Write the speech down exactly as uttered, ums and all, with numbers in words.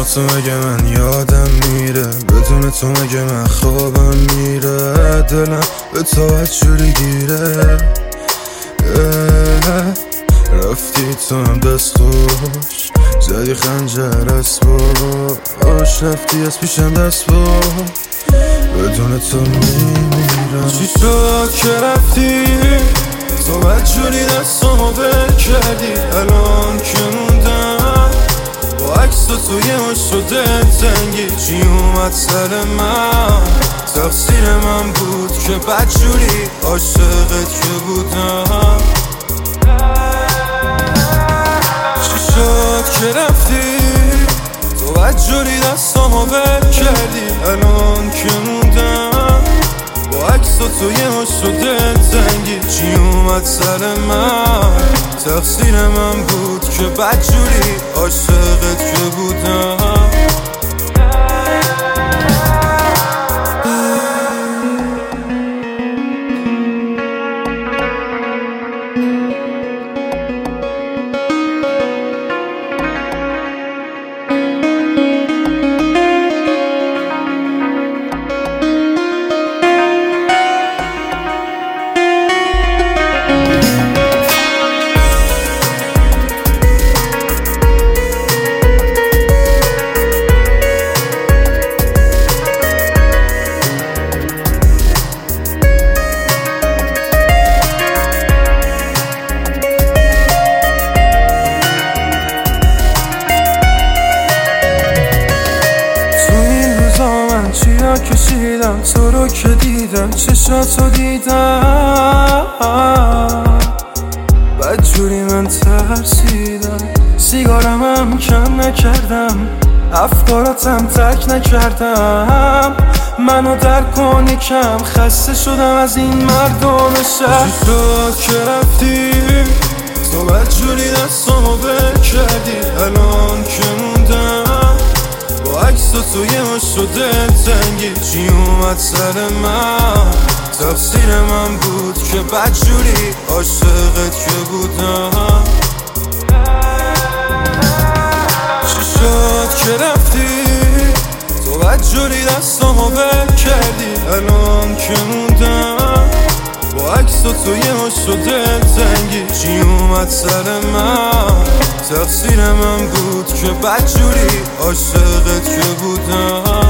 تو مگه من یادم میره، بدون تو مگه من خوابم میره، دلم به تو جوری گیره. رفتی تو هم دست خوش، زدی خنجر از باش، رفتی از پیشم دست باش، بدون تو میمیرم. چی شد که رفتی؟ تو بدجوری دستامو ول کردی، الان که موندم با عکس توی مشت و دلتنگی. چی اومد سر من؟ تقصیر من بود که بدجوری عاشقت که بودم. چی شد که رفتی؟ تو بدجوری دستامو ول کردی، الان که موندم با عکس توی مشت و دلتنگی. چی اومد سر من؟ تقصیر من بود که بدجوری عاشقت که بودم. چیا کشیدم تو رو که دیدم، چشاتو دیدم، بدجوری من ترسیدم. سیگارم هم کم نکردم، افکاراتم ترک نکردم. منو درک کن یکم، خسته شدم از این مردم شهر. چی شد که رفتی؟ تو بدجوری دستامو ول کردی، الان که موندم با عکس توی مشت و دلتنگی. چی اومد سر من؟ تقصیر من بود که بدجوری عاشقت که بودم. چی شد که رفتی؟ تو بدجوری دستامو ول کردی، الان که موندم با عکس توی مشت و دلتنگی. چی اومد سر من؟ تقصیر من بود که بدجوری عاشقت که بودم.